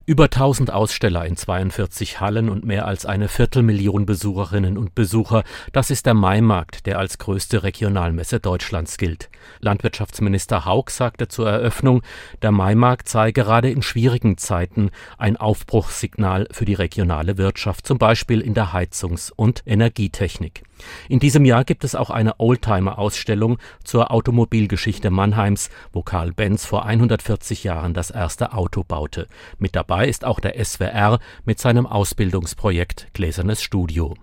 Über 1000 Aussteller in 42 Hallen und mehr als 250.000 Besucherinnen und Besucher. Das ist der Maimarkt, der als größte Regionalmesse Deutschlands gilt. Landwirtschaftsminister Hauck sagte zur Eröffnung, der Maimarkt sei gerade in schwierigen Zeiten ein Aufbruchssignal für die regionale Wirtschaft, zum Beispiel in der Heizungs- und Energietechnik. In diesem Jahr gibt es auch eine Oldtimer-Ausstellung zur Automobilgeschichte Mannheims, wo Karl Benz vor 140 Jahren das erste Auto baute. Mit dabei ist auch der SWR mit seinem Ausbildungsprojekt Gläsernes Studio.